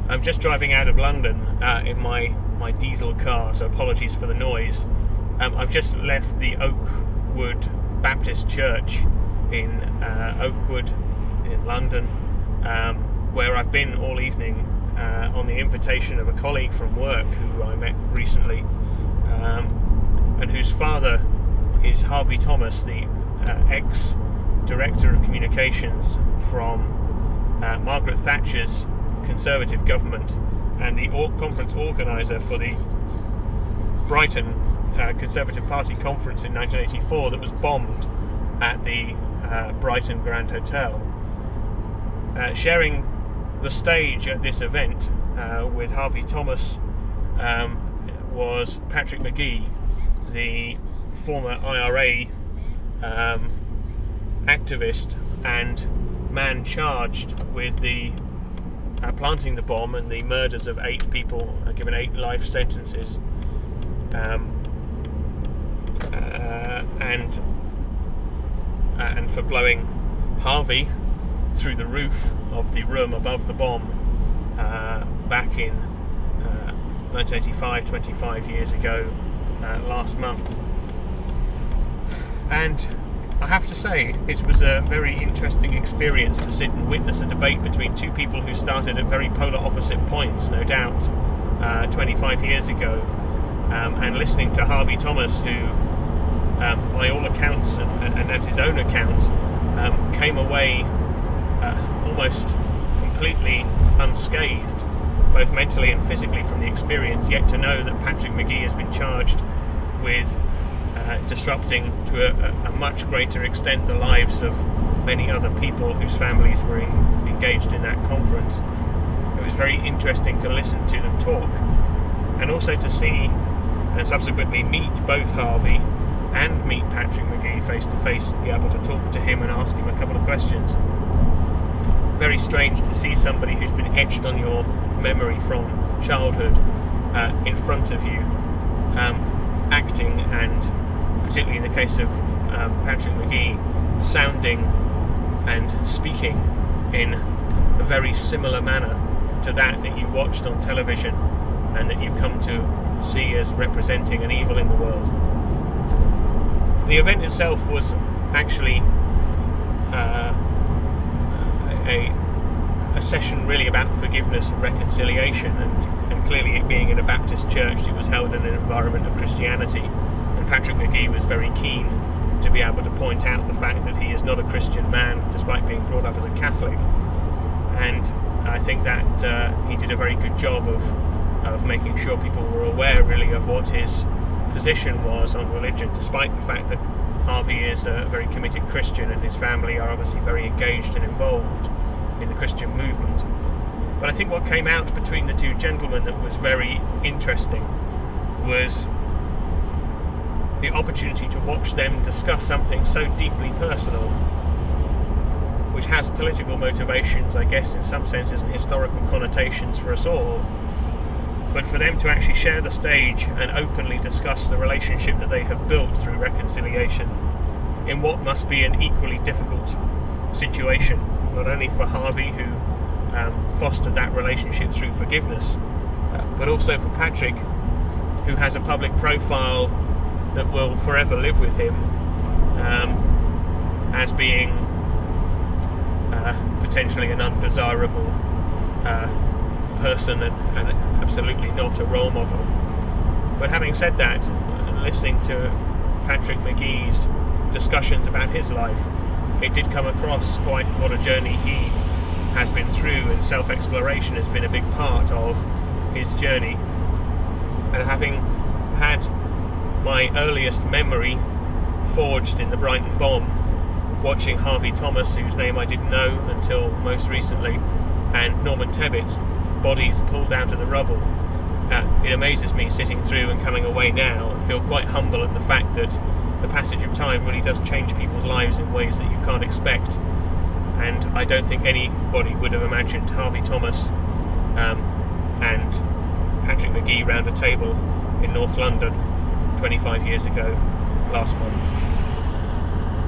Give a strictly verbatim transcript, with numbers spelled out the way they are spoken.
I'm just driving out of London uh, in my, my diesel car, so apologies for the noise. Um, I've just left the Oakwood Baptist Church in uh, Oakwood in London, um, where I've been all evening uh, on the invitation of a colleague from work who I met recently, um, and whose father is Harvey Thomas, the uh, ex-Director of Communications from uh, Margaret Thatcher's Conservative government, and the or- conference organiser for the Brighton uh, Conservative Party conference in nineteen eighty-four that was bombed at the uh, Brighton Grand Hotel. Uh, sharing the stage at this event uh, with Harvey Thomas um, was Patrick Magee, the former I R A um, activist and man charged with the Uh, planting the bomb and the murders of eight people, uh, given eight life sentences, um, uh, and uh, and for blowing Harvey through the roof of the room above the bomb uh, back in uh, nineteen eighty-five, twenty-five years ago, uh, last month. And I have to say, it was a very interesting experience to sit and witness a debate between two people who started at very polar opposite points, no doubt, uh, twenty-five years ago, um, and listening to Harvey Thomas, who, um, by all accounts and, and at his own account, um, came away uh, almost completely unscathed, both mentally and physically, from the experience, yet to know that Patrick Magee has been charged with Uh, disrupting to a, a much greater extent the lives of many other people whose families were in, engaged in that conference. It was very interesting to listen to them talk, and also to see and subsequently meet both Harvey and meet Patrick Magee face to face and be able to talk to him and ask him a couple of questions. Very strange to see somebody who's been etched on your memory from childhood uh, in front of you, um, acting, and particularly in the case of um, Patrick Magee, sounding and speaking in a very similar manner to that that you watched on television and that you come to see as representing an evil in the world. The event itself was actually uh, a, a session really about forgiveness and reconciliation, and, and clearly it being in a Baptist church, it was held in an environment of Christianity. Patrick Magee was very keen to be able to point out the fact that he is not a Christian man, despite being brought up as a Catholic. And I think that uh, he did a very good job of of making sure people were aware, really, of what his position was on religion, despite the fact that Harvey is a very committed Christian and his family are obviously very engaged and involved in the Christian movement. But I think what came out between the two gentlemen that was very interesting was the opportunity to watch them discuss something so deeply personal, which has political motivations, I guess, in some senses, and historical connotations for us all, but for them to actually share the stage and openly discuss the relationship that they have built through reconciliation in what must be an equally difficult situation, not only for Harvey, who um, fostered that relationship through forgiveness, uh, but also for Patrick, who has a public profile that will forever live with him um, as being uh, potentially an undesirable uh, person and, and absolutely not a role model. But having said that, listening to Patrick Magee's discussions about his life, it did come across quite what a journey he has been through, and self-exploration has been a big part of his journey. And having had my earliest memory forged in the Brighton bomb, watching Harvey Thomas, whose name I didn't know until most recently, and Norman Tebbett's bodies pulled out of the rubble, uh, it amazes me sitting through and coming away now and feel quite humble at the fact that the passage of time really does change people's lives in ways that you can't expect. And I don't think anybody would have imagined Harvey Thomas um, and Patrick Magee round a table in North London twenty-five years ago last month.